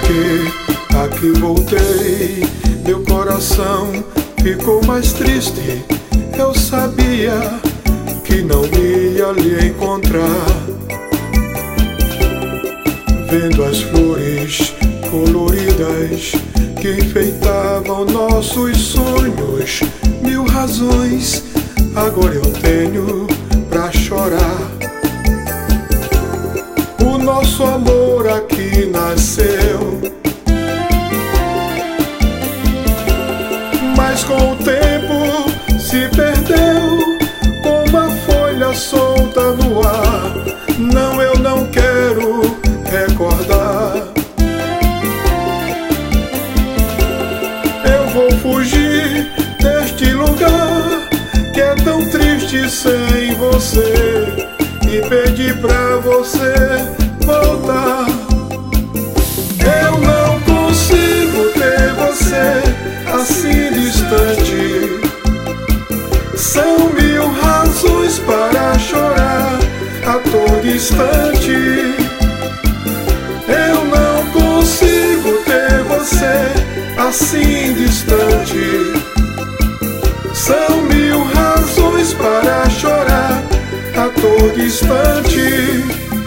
que aqui voltei, meu coração ficou mais triste. Eu sabia que não ia lhe encontrar. Vendo as flores coloridas que enfeitavam nossos sonhos, mil razões agora eu tenho pra chorar. O nosso amor aqui nasceu, mas com o tempo se perdeu, como uma folha solta no ar. Não, eu não quero recordar. Eu vou fugir deste lugar que é tão triste sem você, e pedir pra você voltar. Eu não consigo ter você assim distante. São mil razões para chorar a todo instante. Eu não consigo ter você assim distante. São mil razões para chorar a todo instante.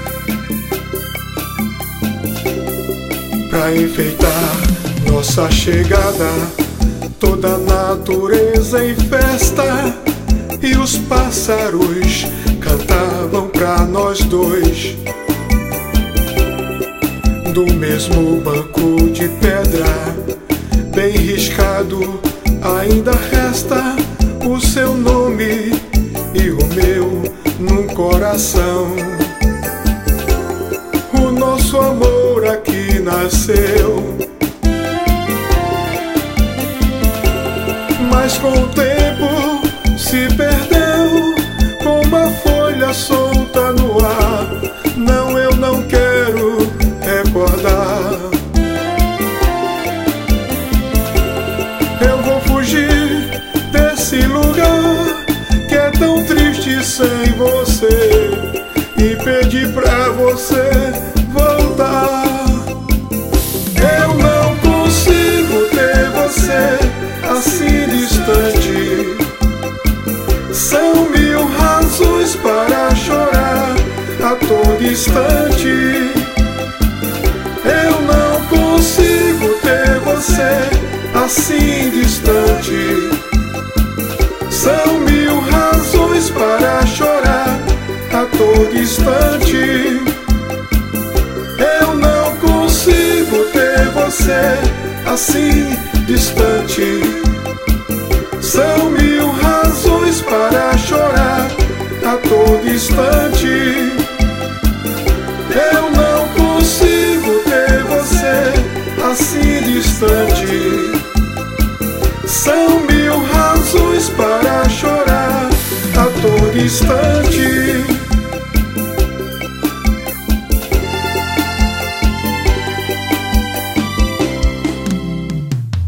Pra enfeitar nossa chegada, toda a natureza em festa, e os pássaros cantavam pra nós dois. Do mesmo banco de pedra, bem riscado, ainda resta o seu nome e o meu num coração. O nosso amor aqui nasceu, mas com o tempo se perdeu, como uma folha solta no ar. Não, eu não quero recordar. Eu vou fugir desse lugar que é tão triste sem você, e pedir pra você voltar. Eu não consigo ter você assim distante. São mil razões para chorar a todo instante. Eu não consigo ter você assim distante. São mil razões para chorar a todo instante. Eu não consigo ter você assim distante. São mil razões para chorar a todo instante. Eu não consigo ter você assim distante. São mil razões para chorar a todo instante.